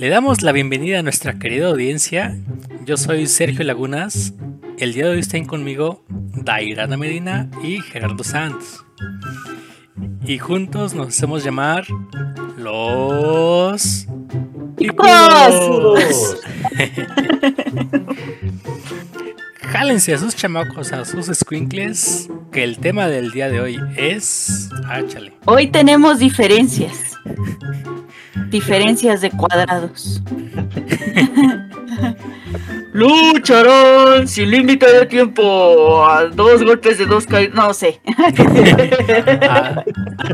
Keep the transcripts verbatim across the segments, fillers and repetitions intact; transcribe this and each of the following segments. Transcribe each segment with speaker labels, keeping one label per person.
Speaker 1: Le damos la bienvenida a nuestra querida audiencia. Yo soy Sergio Lagunas. El día de hoy están conmigo Dairana Medina y Gerardo Sanz. Y juntos nos hacemos llamar los
Speaker 2: ¡Picudos!
Speaker 1: Jálense a sus chamacos, a sus squinkles, que el tema del día de hoy es... Áchale.
Speaker 2: Hoy tenemos diferencias. Diferencias de cuadrados. Lucharán sin límite de tiempo a dos golpes de dos caídas. No sé.
Speaker 1: Ah,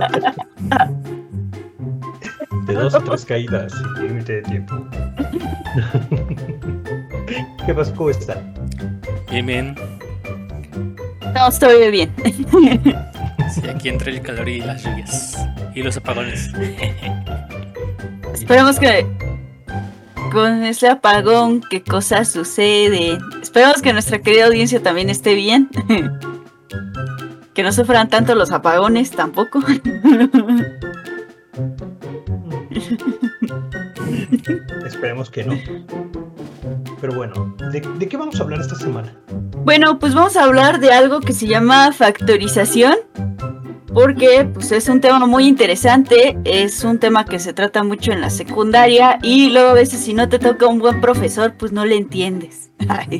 Speaker 3: De dos o tres caídas sin límite de tiempo. ¿Qué pasa? ¿Cómo están?
Speaker 1: bien, bien.
Speaker 2: No, estoy bien.
Speaker 1: Sí, aquí entre el calor y las lluvias y los apagones.
Speaker 2: Esperemos que con ese apagón, ¿qué cosas suceden? Esperemos que nuestra querida audiencia también esté bien. Que no sufran tanto los apagones tampoco.
Speaker 3: Esperemos que no. Pero bueno, ¿de, ¿de qué vamos a hablar esta semana?
Speaker 2: Bueno, pues vamos a hablar de algo que se llama factorización. Porque pues, es un tema muy interesante, es un tema que se trata mucho en la secundaria y luego a veces si no te toca un buen profesor, pues no le entiendes.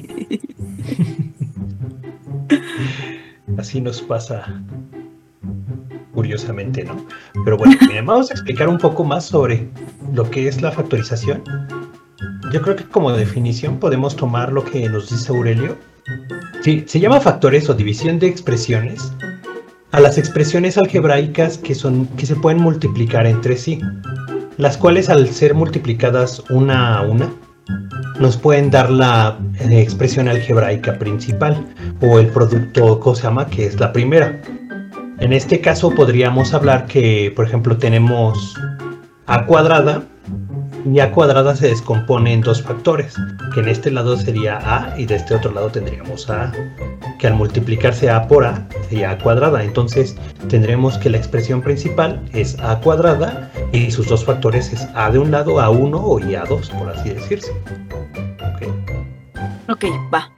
Speaker 3: Así nos pasa, curiosamente, ¿no? Pero bueno, miren, vamos a explicar un poco más sobre lo que es la factorización. Yo creo que como definición podemos tomar lo que nos dice Aurelio. Sí, se llama factores o división de expresiones a las expresiones algebraicas que son que se pueden multiplicar entre sí, las cuales al ser multiplicadas una a una nos pueden dar la eh, expresión algebraica principal o el producto cosama, que es la primera. En este caso podríamos hablar que, por ejemplo, tenemos a cuadrada y a cuadrada se descompone en dos factores, que en este lado sería a y de este otro lado tendríamos a, que al multiplicarse a por a sería a cuadrada. Entonces tendremos que la expresión principal es a cuadrada y sus dos factores es a de un lado, a uno o y a dos, por así decirse. Okay.
Speaker 2: Ok, va.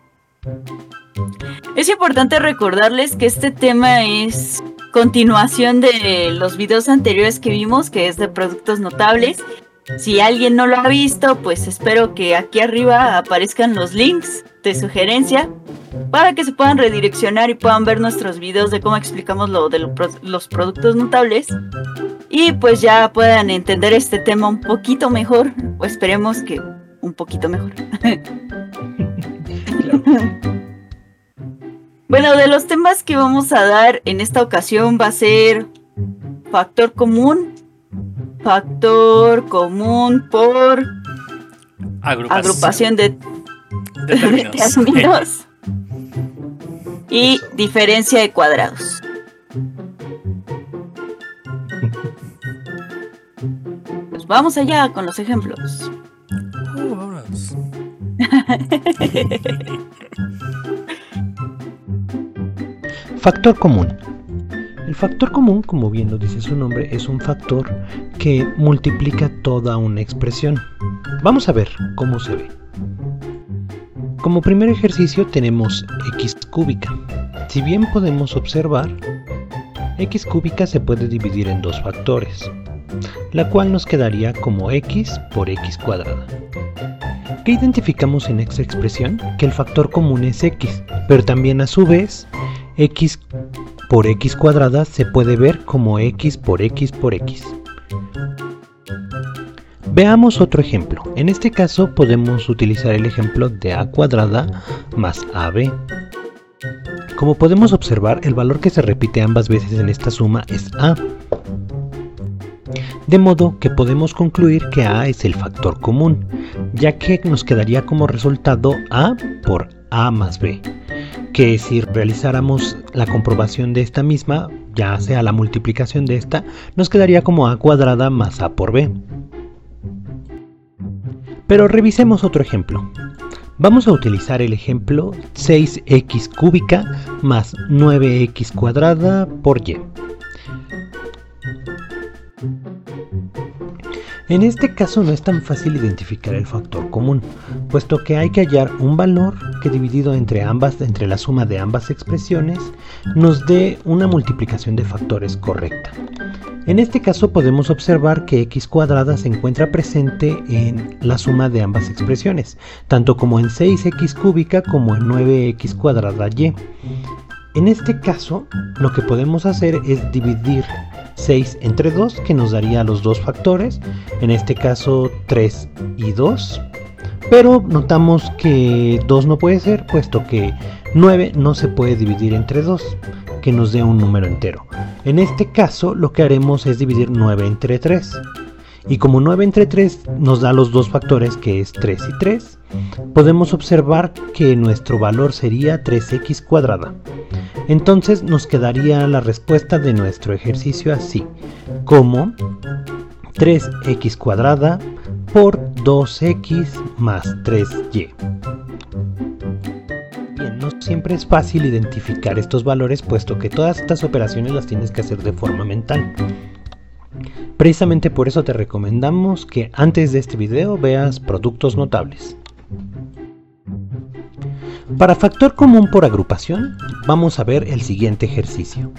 Speaker 2: Es importante recordarles que este tema es continuación de los videos anteriores que vimos, que es de productos notables. Si alguien no lo ha visto, pues espero que aquí arriba aparezcan los links de sugerencia para que se puedan redireccionar y puedan ver nuestros videos de cómo explicamos lo de lo, los productos notables y pues ya puedan entender este tema un poquito mejor, o esperemos que un poquito mejor. Bueno, de los temas que vamos a dar en esta ocasión va a ser factor común, factor común por
Speaker 1: Agrupación,
Speaker 2: agrupación de,
Speaker 1: de términos.
Speaker 2: de términos y
Speaker 3: Eso.
Speaker 2: diferencia de cuadrados. Pues vamos allá con los ejemplos.
Speaker 1: Uh, vámonos.
Speaker 4: Factor común. El factor común, como bien lo dice su nombre, es un factor que multiplica toda una expresión. Vamos a ver cómo se ve. Como primer ejercicio tenemos x cúbica. Si bien podemos observar, x cúbica se puede dividir en dos factores, la cual nos quedaría como x por x cuadrada. ¿Qué identificamos en esta expresión? Que el factor común es x, pero también a su vez x por x cuadrada se puede ver como x por x por x. Veamos otro ejemplo. En este caso podemos utilizar el ejemplo de a cuadrada más ab. Como podemos observar, el valor que se repite ambas veces en esta suma es a. De modo que podemos concluir que a es el factor común, ya que nos quedaría como resultado a por a más b, que si realizáramos la comprobación de esta misma, ya sea la multiplicación de esta, nos quedaría como a cuadrada más a por b. Pero revisemos otro ejemplo. Vamos a utilizar el ejemplo seis x cúbica más nueve x cuadrada por y. En este caso no es tan fácil identificar el factor común, puesto que hay que hallar un valor que dividido entre ambas, entre la suma de ambas expresiones, nos dé una multiplicación de factores correcta. En este caso podemos observar que x cuadrada se encuentra presente en la suma de ambas expresiones, tanto como en seis x cúbica como en nueve x cuadrada y. En este caso, lo que podemos hacer es dividir seis entre dos, que nos daría los dos factores, en este caso tres y dos, pero notamos que dos no puede ser, puesto que nueve no se puede dividir entre dos, que nos dé un número entero. En este caso, lo que haremos es dividir nueve entre tres, y como nueve entre tres nos da los dos factores, que es tres y tres, podemos observar que nuestro valor sería tres x cuadrada. Entonces nos quedaría la respuesta de nuestro ejercicio así, como tres x cuadrada por dos x más tres y. Bien, no siempre es fácil identificar estos valores, puesto que todas estas operaciones las tienes que hacer de forma mental. Precisamente por eso te recomendamos que antes de este video veas productos notables. Para factor común por agrupación, vamos a ver el siguiente ejercicio.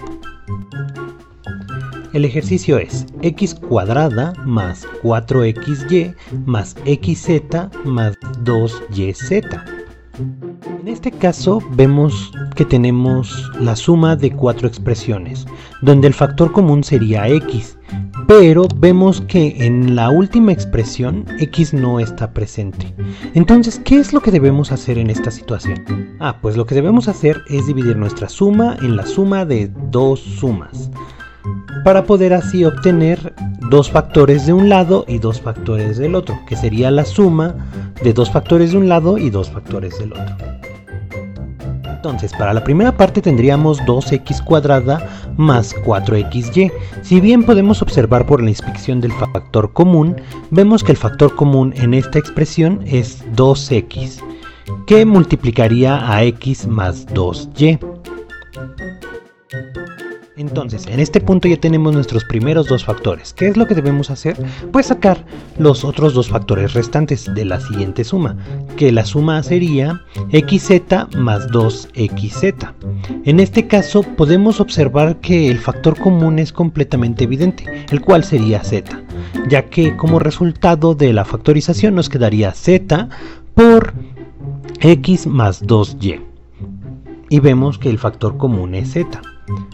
Speaker 4: El ejercicio es x cuadrada más cuatro x y más xz más dos y z. En este caso vemos que tenemos la suma de cuatro expresiones, donde el factor común sería x, pero vemos que en la última expresión x no está presente. Entonces, ¿qué es lo que debemos hacer en esta situación? Ah, pues lo que debemos hacer es dividir nuestra suma en la suma de dos sumas, para poder así obtener dos factores de un lado y dos factores del otro, que sería la suma de dos factores de un lado y dos factores del otro. Entonces, para la primera parte tendríamos dos x cuadrada más cuatro x y. Si bien podemos observar por la inspección del factor común, vemos que el factor común en esta expresión es dos x, que multiplicaría a x más dos y. Entonces, en este punto ya tenemos nuestros primeros dos factores. ¿Qué es lo que debemos hacer? Pues sacar los otros dos factores restantes de la siguiente suma, que la suma sería xz más dos x z. En este caso podemos observar que el factor común es completamente evidente, el cual sería z, ya que como resultado de la factorización nos quedaría z por x más dos y. Y vemos que el factor común es z.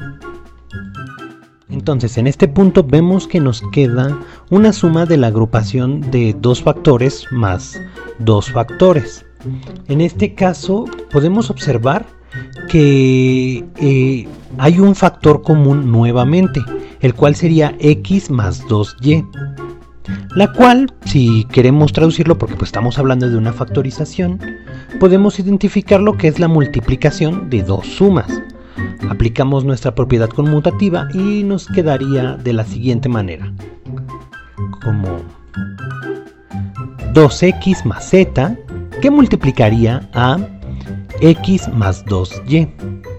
Speaker 4: Entonces, en este punto vemos que nos queda una suma de la agrupación de dos factores más dos factores. En este caso podemos observar que eh, hay un factor común nuevamente, el cual sería x más dos y, la cual, si queremos traducirlo, porque pues estamos hablando de una factorización, podemos identificar lo que es la multiplicación de dos sumas. Aplicamos nuestra propiedad conmutativa y nos quedaría de la siguiente manera, como dos x más z, que multiplicaría a x más dos y.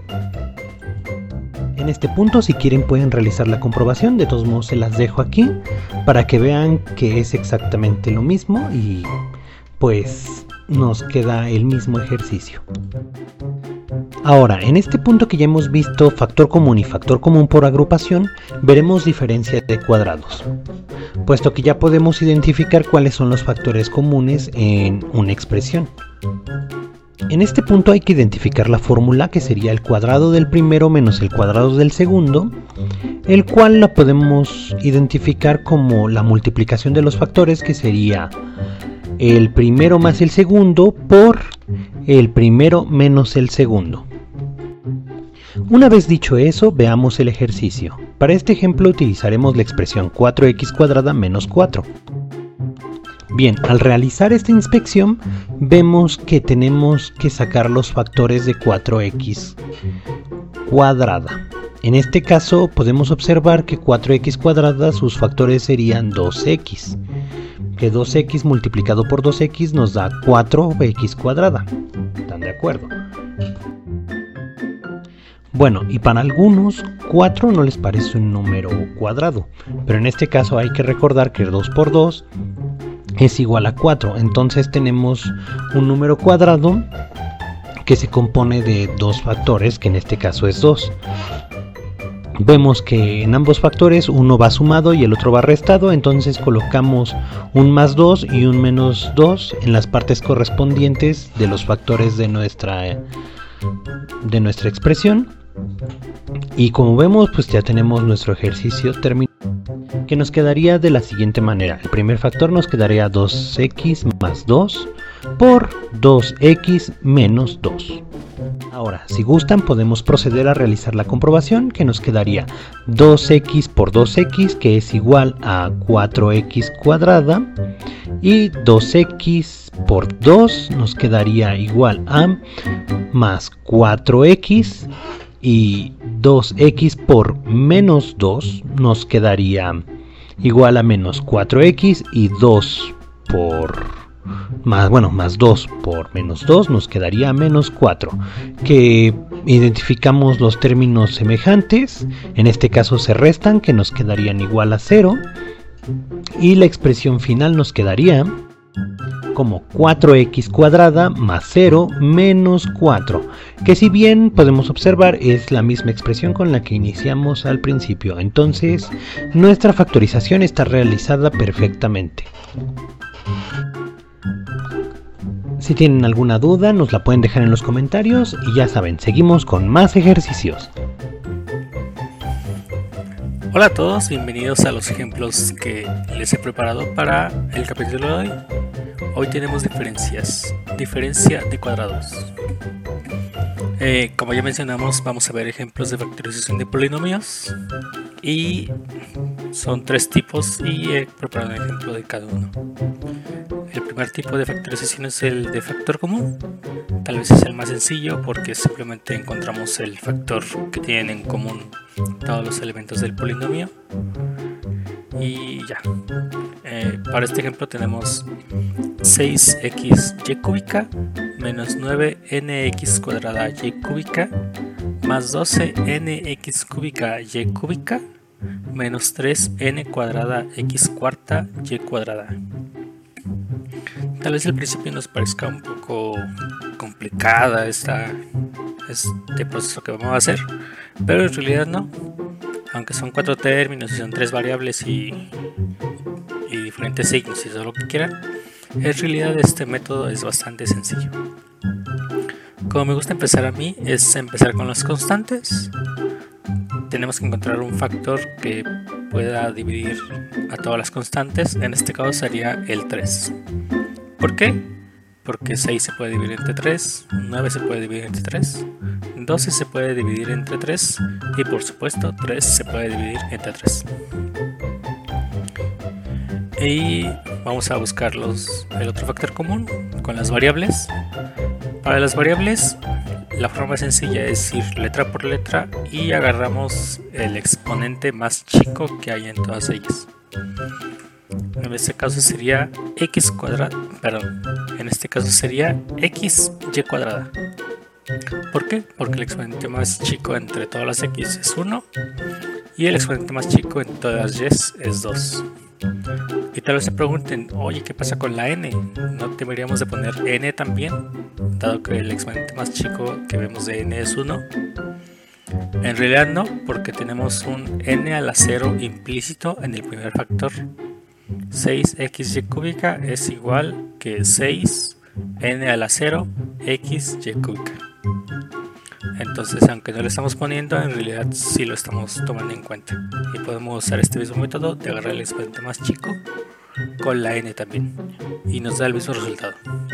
Speaker 4: En este punto, si quieren, pueden realizar la comprobación. De todos modos se las dejo aquí para que vean que es exactamente lo mismo y pues nos queda el mismo ejercicio. Ahora, en este punto que ya hemos visto factor común y factor común por agrupación, veremos diferencia de cuadrados, puesto que ya podemos identificar cuáles son los factores comunes en una expresión. En este punto hay que identificar la fórmula, que sería el cuadrado del primero menos el cuadrado del segundo, el cual la podemos identificar como la multiplicación de los factores, que sería el primero más el segundo por el primero menos el segundo. Una vez dicho eso, veamos el ejercicio. Para este ejemplo utilizaremos la expresión cuatro x cuadrada menos cuatro. Bien, al realizar esta inspección vemos que tenemos que sacar los factores de cuatro x cuadrada. En este caso podemos observar que cuatro x cuadrada, sus factores serían dos x, que dos x multiplicado por dos x nos da cuatro x cuadrada. ¿Están de acuerdo? Bueno, y para algunos cuatro no les parece un número cuadrado, pero en este caso hay que recordar que dos por dos es igual a cuatro, entonces tenemos un número cuadrado que se compone de dos factores, que en este caso es dos. Vemos que en ambos factores uno va sumado y el otro va restado, entonces colocamos un más dos y un menos dos en las partes correspondientes de los factores de nuestra, de nuestra expresión. Y como vemos, pues ya tenemos nuestro ejercicio terminado, que nos quedaría de la siguiente manera. El primer factor nos quedaría dos equis más dos por dos equis menos dos. Ahora, si gustan, podemos proceder a realizar la comprobación, que nos quedaría dos equis por dos equis, que es igual a cuatro equis cuadrada, y dos equis por dos nos quedaría igual a más cuatro equis, y dos equis por menos dos nos quedaría igual a menos cuatro equis, y dos por más, bueno, más dos por menos dos nos quedaría menos cuatro, que identificamos los términos semejantes, en este caso se restan, que nos quedarían igual a cero, y la expresión final nos quedaría como cuatro equis cuadrada más cero menos cuatro, que si bien podemos observar es la misma expresión con la que iniciamos al principio. Entonces nuestra factorización está realizada perfectamente. Si tienen alguna duda nos la pueden dejar en los comentarios y ya saben, seguimos con más ejercicios.
Speaker 1: Hola a todos, bienvenidos a los ejemplos que les he preparado para el capítulo de hoy. Hoy tenemos diferencias, diferencia de cuadrados. Eh, como ya mencionamos, vamos a ver ejemplos de factorización de polinomios y son tres tipos y he preparado un ejemplo de cada uno. El primer tipo de factorización es el de factor común. Tal vez es el más sencillo porque simplemente encontramos el factor que tienen en común todos los elementos del polinomio y ya. Eh, para este ejemplo tenemos seis equis y cúbica menos nueve ene equis cuadrada y cúbica más doce ene equis cúbica y cúbica menos tres ene cuadrada x cuarta y cuadrada. Tal vez al principio nos parezca un poco complicada esta, este proceso que vamos a hacer, pero en realidad no. Aunque son cuatro términos y son tres variables y, y diferentes signos y todo lo que quieran, en realidad este método es bastante sencillo. Como me gusta empezar a mí es empezar con las constantes. Tenemos que encontrar un factor que pueda dividir a todas las constantes. En este caso sería el tres. ¿Por qué? Porque seis se puede dividir entre tres, nueve se puede dividir entre tres, doce se puede dividir entre tres y por supuesto tres se puede dividir entre tres. Y vamos a buscar los, el otro factor común con las variables. Para las variables la forma sencilla es ir letra por letra y agarramos el exponente más chico que hay en todas ellas. En este caso sería x cuadrada, perdón, en este caso sería x y cuadrada. ¿Por qué? Porque el exponente más chico entre todas las x es uno y el exponente más chico en todas las y es dos. Y tal vez se pregunten, oye, ¿qué pasa con la n? ¿No deberíamos de poner n también? Dado que el exponente más chico que vemos de n es uno. En realidad no, porque tenemos un n a la cero implícito en el primer factor. seis equis y cúbica es igual que seis ene a la cero x y cúbica. Entonces, aunque no lo estamos poniendo, en realidad sí lo estamos tomando en cuenta. Y podemos usar este mismo método de agarrar el exponente más chico con la n también. Y nos da el mismo resultado.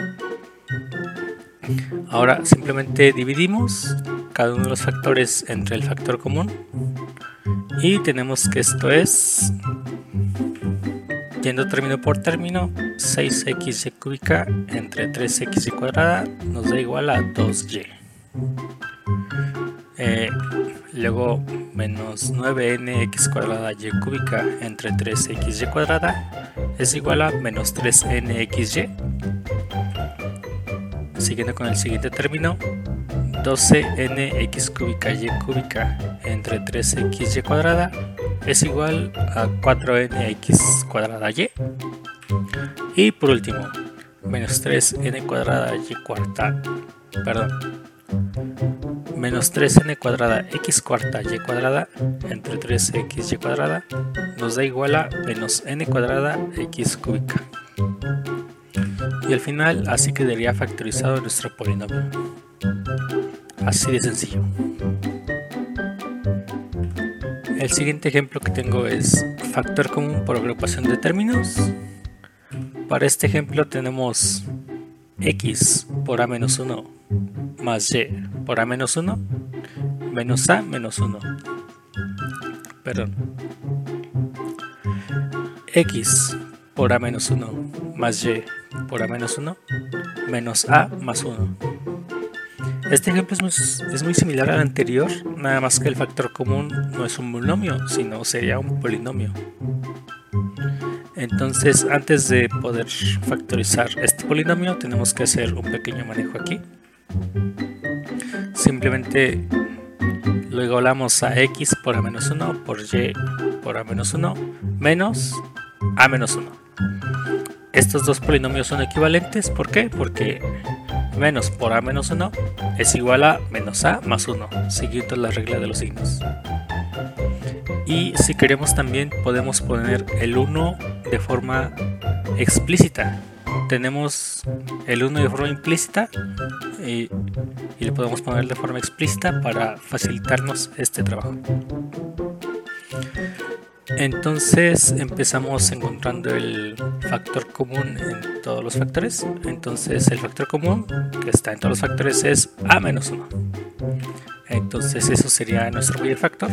Speaker 1: Ahora simplemente dividimos cada uno de los factores entre el factor común. Y tenemos que esto es, yendo término por término, seis equis y cúbica entre tres equis y cuadrada nos da igual a dos y. Eh, luego menos nueve ene equis cuadrada y cúbica entre tres equis y cuadrada es igual a menos tres ene equis y. Siguiendo con el siguiente término, doce ene x cúbica y cúbica entre tres equis y cuadrada es igual a cuatro ene x cuadrada y. Y por último, menos tres ene cuadrada y cuarta, perdón, menos tres ene cuadrada x cuarta y cuadrada entre tres equis y cuadrada nos da igual a menos n cuadrada x cúbica. Y al final así quedaría factorizado nuestro polinomio. Así de sencillo. El siguiente ejemplo que tengo es factor común por agrupación de términos. Para este ejemplo tenemos x por a menos uno más y por a menos uno menos a menos uno. Perdón. X por a menos uno más y por a menos uno menos a más uno. Este ejemplo es muy, es muy similar al anterior, nada más que el factor común no es un binomio, sino sería un polinomio. Entonces, antes de poder factorizar este polinomio, tenemos que hacer un pequeño manejo aquí. Simplemente lo igualamos a x por a menos uno por y por a menos uno menos a menos uno. Estos dos polinomios son equivalentes, ¿por qué? Porque menos por a menos uno es igual a menos a más uno, siguiendo la regla de los signos. Y si queremos también podemos poner el uno de forma explícita. Tenemos el uno de forma implícita y, y le podemos poner de forma explícita para facilitarnos este trabajo. Entonces empezamos encontrando el factor común en todos los factores. Entonces el factor común que está en todos los factores es a menos uno. Entonces eso sería nuestro mayor factor.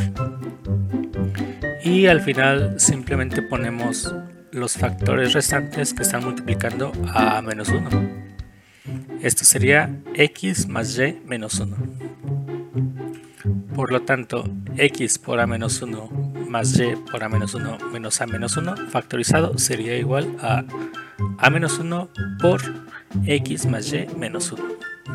Speaker 1: Y al final simplemente ponemos los factores restantes que están multiplicando a menos uno. Esto sería x más y menos uno. Por lo tanto, x por a menos uno más y por a menos uno menos a menos uno factorizado sería igual a a menos uno por x más y menos uno.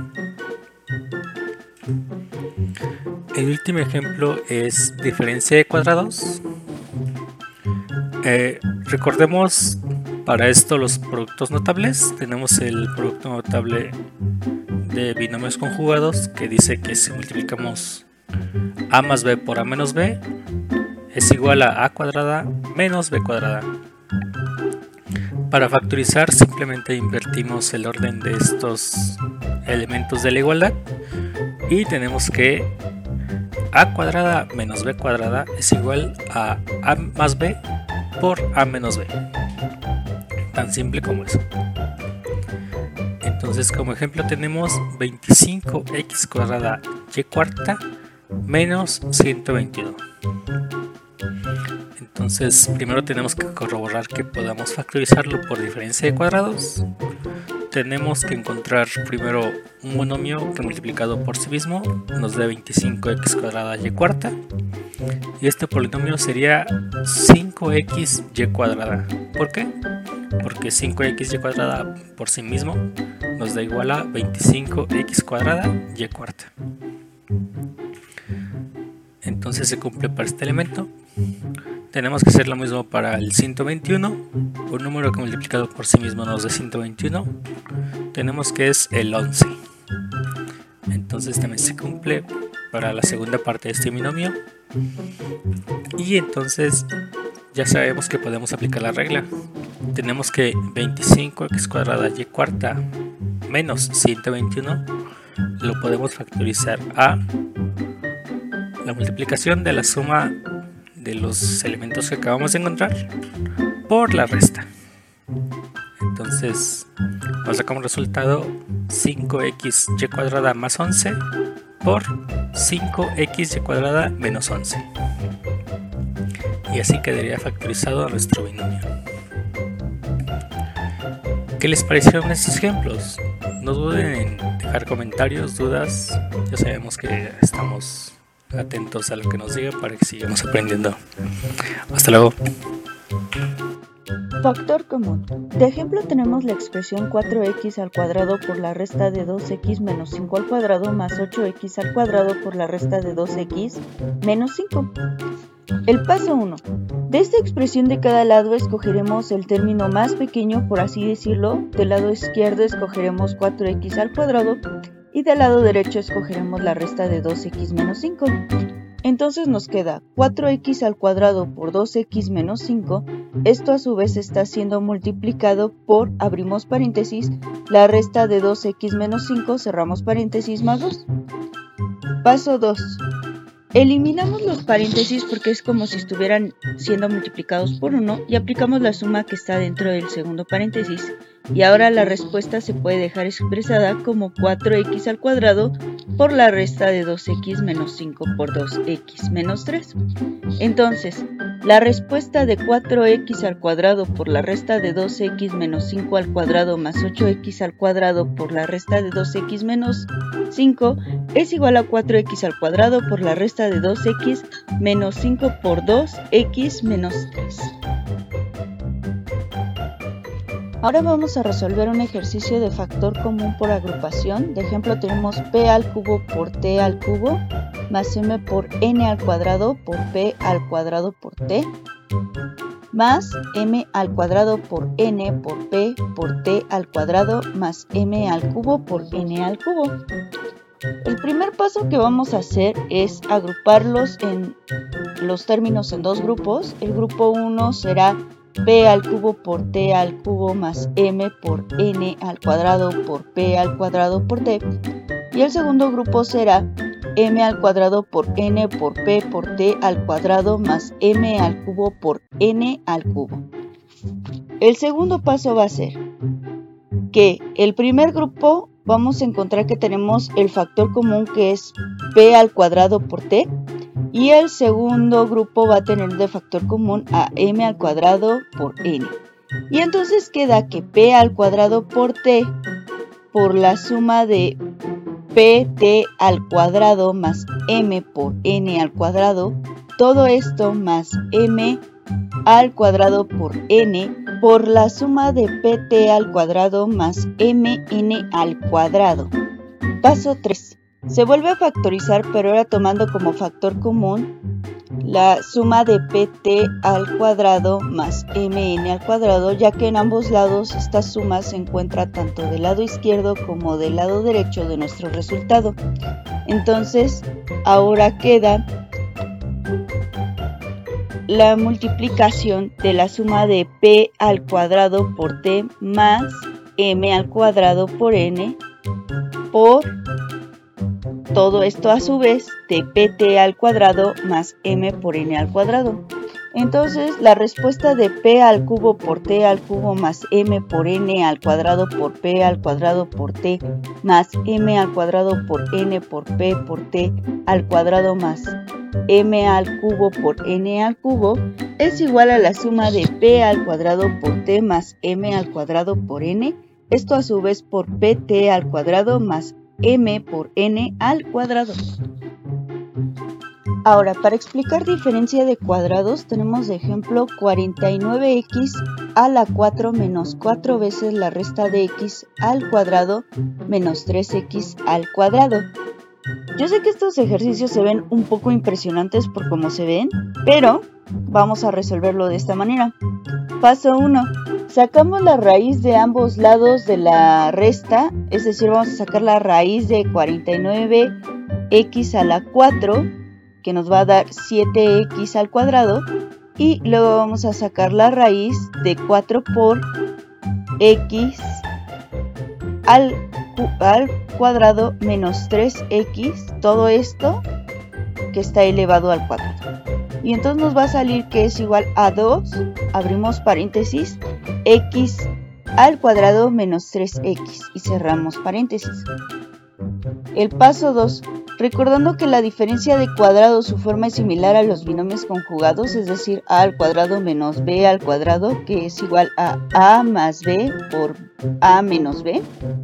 Speaker 1: El último ejemplo es diferencia de cuadrados. Eh, recordemos para esto los productos notables. Tenemos el producto notable de binomios conjugados que dice que si multiplicamos a más b por a menos b es igual a a cuadrada menos b cuadrada. Para factorizar simplemente invertimos el orden de estos elementos de la igualdad y tenemos que a cuadrada menos b cuadrada es igual a a más b por a menos b. Tan simple como eso. Entonces como ejemplo tenemos veinticinco equis cuadrada y cuarta menos ciento veintiuno. Entonces primero tenemos que corroborar que podamos factorizarlo por diferencia de cuadrados. Tenemos que encontrar primero un monomio que multiplicado por sí mismo nos dé veinticinco equis cuadrada y cuarta. Y este polinomio sería cinco equis y cuadrada. ¿Por qué? Porque cinco equis y cuadrada por sí mismo nos da igual a veinticinco equis cuadrada y cuarta. Entonces se cumple para este elemento. Tenemos que hacer lo mismo para el ciento veintiuno, un número que multiplicado por sí mismo nos da ciento veintiuno. Tenemos que es el once. Entonces también se cumple para la segunda parte de este binomio. Y entonces ya sabemos que podemos aplicar la regla. Tenemos que veinticinco equis cuadrada y cuarta menos ciento veintiuno lo podemos factorizar a la multiplicación de la suma de los elementos que acabamos de encontrar por la resta. Entonces nos da como resultado cinco equis y cuadrada más once por cinco equis y cuadrada menos once. Y así quedaría factorizado nuestro binomio. ¿Qué les parecieron estos ejemplos? No duden en dejar comentarios, dudas. Ya sabemos que estamos atentos a lo que nos digan para que sigamos aprendiendo. Hasta luego.
Speaker 2: Factor común. De ejemplo tenemos la expresión cuatro equis al cuadrado por la resta de dos equis menos cinco al cuadrado más ocho equis al cuadrado por la resta de dos equis menos cinco. El paso uno. De esta expresión de cada lado escogeremos el término más pequeño, por así decirlo. Del lado izquierdo escogeremos cuatro equis al cuadrado y del lado derecho escogeremos la resta de dos equis menos cinco. Entonces nos queda cuatro equis al cuadrado por dos equis menos cinco. Esto a su vez está siendo multiplicado por, abrimos paréntesis, la resta de dos equis menos cinco, cerramos paréntesis, más dos. Paso dos. Eliminamos los paréntesis porque es como si estuvieran siendo multiplicados por uno y aplicamos la suma que está dentro del segundo paréntesis. Y ahora la respuesta se puede dejar expresada como cuatro equis al cuadrado por la resta de dos equis menos cinco por dos equis menos tres. Entonces, la respuesta de cuatro equis al cuadrado por la resta de dos equis menos cinco al cuadrado más ocho equis al cuadrado por la resta de dos equis menos cinco es igual a cuatro equis al cuadrado por la resta de dos equis menos cinco por dos equis menos tres. Ahora vamos a resolver un ejercicio de factor común por agrupación. De ejemplo tenemos p al cubo por t al cubo más m por n al cuadrado por p al cuadrado por t más m al cuadrado por n por p por t al cuadrado más m al cubo por n al cubo. El primer paso que vamos a hacer es agruparlos en los términos en dos grupos. El grupo uno será p al cubo por t al cubo más m por n al cuadrado por p al cuadrado por t. Y el segundo grupo será m al cuadrado por n por p por t al cuadrado más m al cubo por n al cubo. El segundo paso va a ser que el primer grupo vamos a encontrar que tenemos el factor común que es p al cuadrado por t. Y el segundo grupo va a tener de factor común a m al cuadrado por n. Y entonces queda que p al cuadrado por t por la suma de pt al cuadrado más m por n al cuadrado, todo esto más m al cuadrado por n por la suma de pt al cuadrado más mn al cuadrado. Paso tres. Se vuelve a factorizar, pero ahora tomando como factor común la suma de pt al cuadrado más mn al cuadrado, ya que en ambos lados esta suma se encuentra tanto del lado izquierdo como del lado derecho de nuestro resultado. Entonces, ahora queda la multiplicación de la suma de p al cuadrado por t más m al cuadrado por n por todo esto a su vez de pt al cuadrado más m por n al cuadrado. Entonces la respuesta de p al cubo por t al cubo más m por n al cuadrado por p al cuadrado por t más m al cuadrado por n por p por t al cuadrado más m al cubo por n al cubo es igual a la suma de p al cuadrado por t más m al cuadrado por n, esto a su vez por pt al cuadrado más m por n al cuadrado. Ahora, para explicar diferencia de cuadrados, tenemos de ejemplo cuarenta y nueve equis a la cuatro menos cuatro veces la resta de x al cuadrado menos tres equis al cuadrado. Yo sé que estos ejercicios se ven un poco impresionantes por cómo se ven, pero vamos a resolverlo de esta manera. Paso uno. Sacamos la raíz de ambos lados de la resta, es decir, vamos a sacar la raíz de cuarenta y nueve equis a la cuatro, que nos va a dar siete equis al cuadrado, y luego vamos a sacar la raíz de cuatro por x al, al cuadrado menos tres equis, todo esto que está elevado al cuadrado. Y entonces nos va a salir que es igual a dos, abrimos paréntesis, x al cuadrado menos tres equis y cerramos paréntesis. El paso dos. Recordando que la diferencia de cuadrados su forma es similar a los binomios conjugados, es decir, a al cuadrado menos b al cuadrado, que es igual a a más b por a menos b.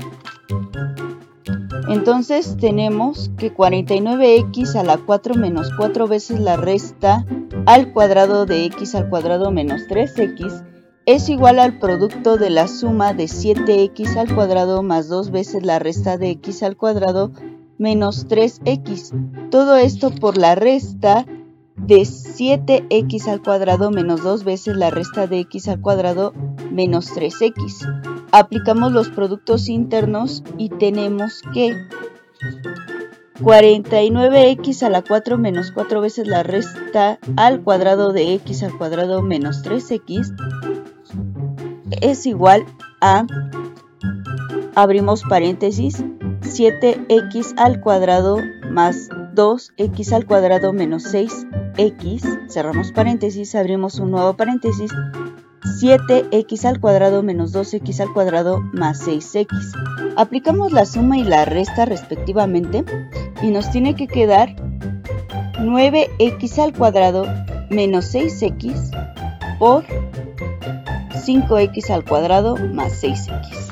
Speaker 2: Entonces tenemos que cuarenta y nueve equis a la cuatro menos cuatro veces la resta al cuadrado de x al cuadrado menos tres equis
Speaker 5: es igual al producto de la suma de siete equis al cuadrado más dos veces la resta de x al cuadrado menos tres equis. Todo esto por la resta de siete equis al cuadrado menos dos veces la resta de x al cuadrado menos tres equis. Aplicamos los productos internos y tenemos que cuarenta y nueve equis a la cuatro menos cuatro veces la resta al cuadrado de x al cuadrado menos tres equis es igual a, abrimos paréntesis, siete equis al cuadrado más dos equis al cuadrado menos seis equis, cerramos paréntesis, abrimos un nuevo paréntesis, siete equis al cuadrado menos dos equis al cuadrado más seis equis. Aplicamos la suma y la resta respectivamente y nos tiene que quedar nueve equis al cuadrado menos seis equis por cinco equis al cuadrado más seis equis.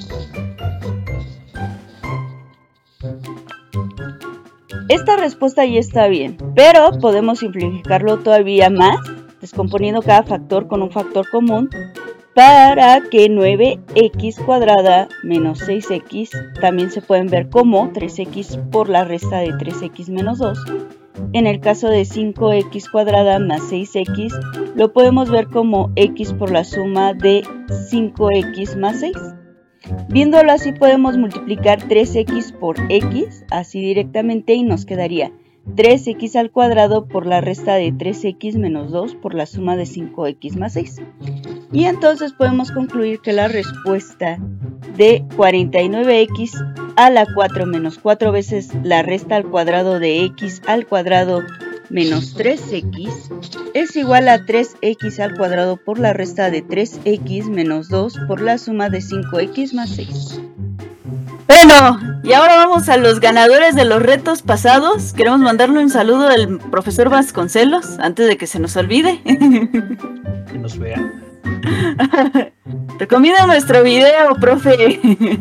Speaker 5: Esta respuesta ya está bien, pero podemos simplificarlo todavía más, descomponiendo cada factor con un factor común, para que nueve equis cuadrada menos seis equis también se pueden ver como tres equis por la resta de tres equis menos dos. En el caso de cinco equis cuadrada más seis equis, lo podemos ver como x por la suma de cinco equis más seis. Viéndolo así podemos multiplicar tres equis por x, así directamente, y nos quedaría tres equis al cuadrado por la resta de tres equis menos dos por la suma de cinco equis más seis. Y entonces podemos concluir que la respuesta de cuarenta y nueve equis a la cuatro menos cuatro veces la resta al cuadrado de x al cuadrado menos tres equis es igual a tres equis al cuadrado por la resta de tres equis menos dos por la suma de cinco equis más seis.
Speaker 2: Bueno, y ahora vamos a los ganadores de los retos pasados. Queremos mandarle un saludo al profesor Vasconcelos antes de que se nos olvide.
Speaker 3: Que nos vea.
Speaker 2: Recomienda nuestro video, profe.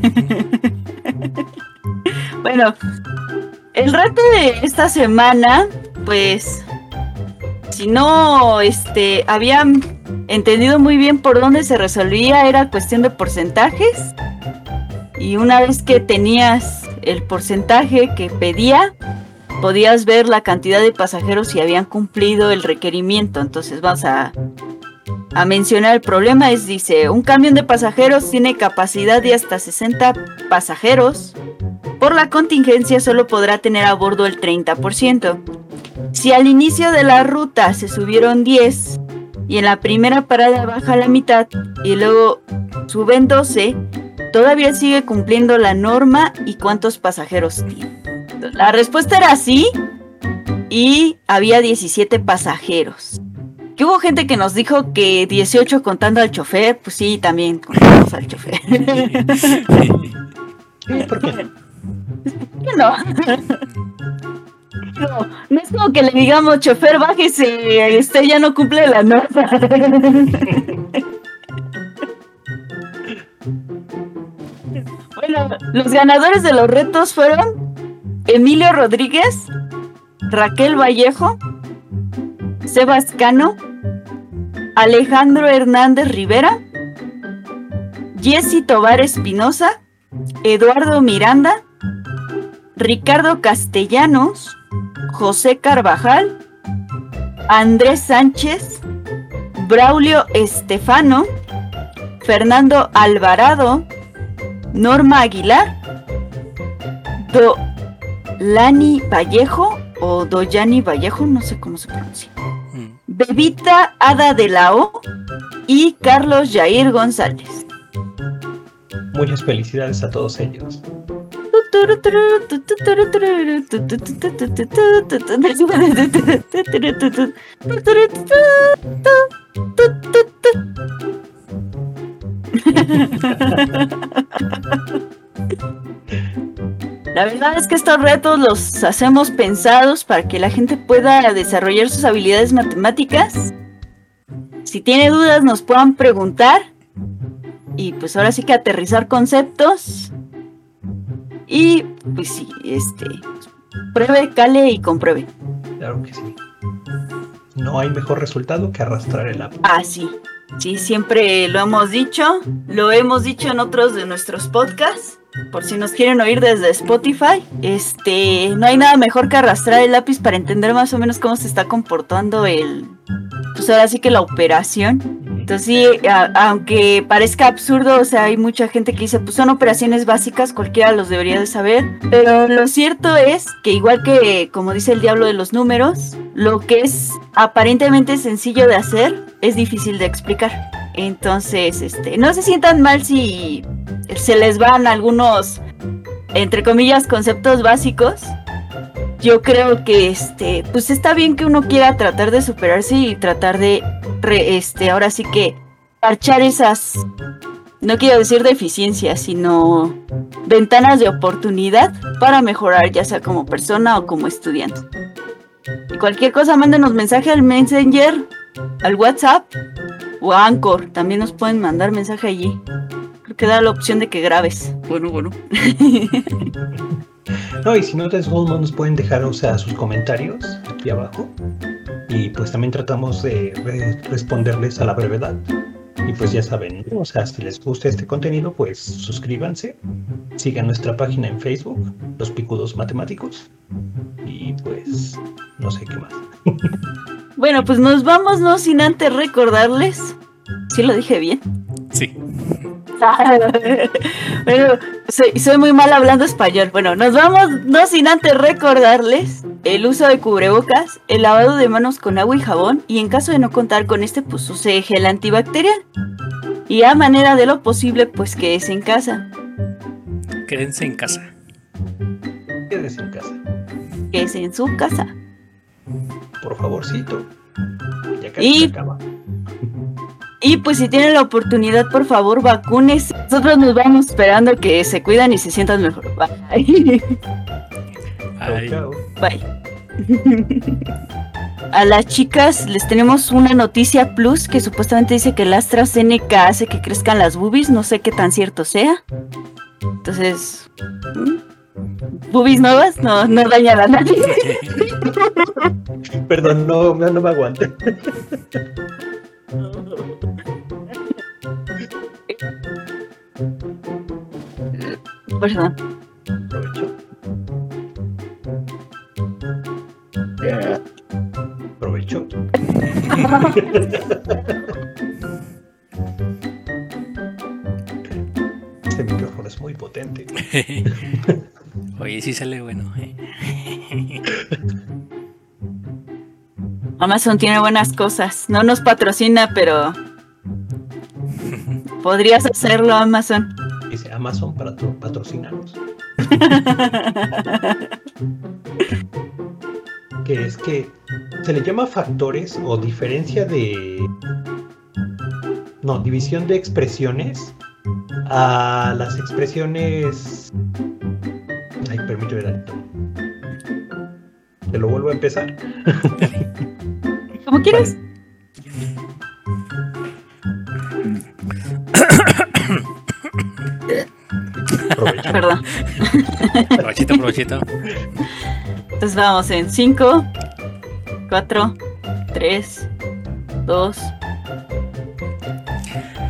Speaker 2: Bueno, el reto de esta semana, pues, si no este, habían entendido muy bien por dónde se resolvía, era cuestión de porcentajes. Y una vez que tenías el porcentaje que pedía, podías ver la cantidad de pasajeros si habían cumplido el requerimiento. Entonces vamos a, a mencionar el problema. Es, dice, un camión de pasajeros tiene capacidad de hasta sesenta pasajeros. Por la contingencia solo podrá tener a bordo el treinta por ciento. Si al inicio de la ruta se subieron diez y en la primera parada baja la mitad y luego suben doce, ¿todavía sigue cumpliendo la norma y cuántos pasajeros tiene? Entonces, la respuesta era sí y había diecisiete pasajeros. Que hubo gente que nos dijo que dieciocho contando al chofer, pues sí, también contamos al chofer.
Speaker 3: ¿Por qué?
Speaker 2: No. No, no es como que le digamos, chofer, bájese, este ya no cumple la norma. Bueno, los ganadores de los retos fueron Emilio Rodríguez, Raquel Vallejo, Sebas Cano, Alejandro Hernández Rivera, Jessy Tovar Espinosa, Eduardo Miranda, Ricardo Castellanos, José Carvajal, Andrés Sánchez, Braulio Estefano, Fernando Alvarado, Norma Aguilar, Dolani Vallejo o Doyani Vallejo, no sé cómo se pronuncia, Bebita Ada de la O y Carlos Jair González.
Speaker 3: Muchas felicidades a todos ellos.
Speaker 2: La verdad es que estos retos los hacemos pensados para que la gente pueda desarrollar sus habilidades matemáticas. Si tiene dudas nos puedan preguntar y pues ahora sí que aterrizar conceptos. Y pues sí, este, pruebe, cale y compruebe.
Speaker 3: Claro que sí. No hay mejor resultado que arrastrar el agua.
Speaker 2: Ah, sí. Sí, siempre lo hemos dicho, lo hemos dicho en otros de nuestros podcasts, por si nos quieren oír desde Spotify, este, no hay nada mejor que arrastrar el lápiz para entender más o menos cómo se está comportando el, pues ahora sí que la operación. Entonces sí, a, aunque parezca absurdo, o sea, hay mucha gente que dice, pues son operaciones básicas, cualquiera los debería de saber, pero lo cierto es que igual que, como dice el diablo de los números, lo que es aparentemente sencillo de hacer, es difícil de explicar. Entonces, este, no se sientan mal si se les van algunos, entre comillas, conceptos básicos. Yo creo que este, pues está bien que uno quiera tratar de superarse y tratar de re, este, ahora sí que parchar esas, no quiero decir deficiencias, sino ventanas de oportunidad para mejorar, ya sea como persona o como estudiante. Y cualquier cosa, mándenos mensaje al Messenger, al WhatsApp o a Anchor. También nos pueden mandar mensaje allí. Creo que da la opción de que grabes. Bueno, bueno.
Speaker 3: No, y si no, de todos modos nos pueden dejar, o sea, sus comentarios aquí abajo. Y pues también tratamos de re- responderles a la brevedad. Y pues ya saben, ¿no? O sea, si les gusta este contenido, pues suscríbanse. Sigan nuestra página en Facebook, Los Picudos Matemáticos. Y pues, no sé qué más.
Speaker 2: Bueno, pues nos vamos, no sin antes recordarles. ¿Sí lo dije bien?
Speaker 1: Sí.
Speaker 2: Bueno, soy, soy muy mal hablando español. Bueno, nos vamos, no sin antes recordarles el uso de cubrebocas, el lavado de manos con agua y jabón, y en caso de no contar con este, pues use gel antibacterial. Y a manera de lo posible, pues quédese en casa.
Speaker 1: Quédense en casa.
Speaker 3: Quédense en casa,
Speaker 2: Quédese en su casa.
Speaker 3: por favorcito. Ya casi
Speaker 2: Y-
Speaker 3: se acaba.
Speaker 2: Y pues si tienen la oportunidad, por favor, vacúnense. Nosotros nos vamos esperando que se cuidan y se sientan mejor. Bye.
Speaker 1: Ay,
Speaker 3: Chao, chao.
Speaker 2: Bye. A las chicas les tenemos una noticia plus que supuestamente dice que el AstraZeneca hace que crezcan las boobies. No sé qué tan cierto sea. Entonces, ¿mm? ¿boobies nuevas? No, no dañan a nadie.
Speaker 3: Perdón, no, no, no me aguanto.
Speaker 2: Perdón.
Speaker 3: Aprovecho. Aprovecho. Este micrófono es muy potente.
Speaker 1: oye, sí sale bueno. ¿eh?
Speaker 2: Amazon tiene buenas cosas. No nos patrocina, pero podrías hacerlo, Amazon.
Speaker 3: Dice Amazon para tu- patrocinarnos. Que es que se le llama factores o diferencia de... No, división de expresiones a las expresiones... Ay, permíteme tantito. Te lo vuelvo a empezar.
Speaker 2: ¿Cómo quieres?
Speaker 3: Aprovecho.
Speaker 2: Perdón.
Speaker 1: Provechito, provechito.
Speaker 2: Entonces vamos en cinco, cuatro, tres, dos,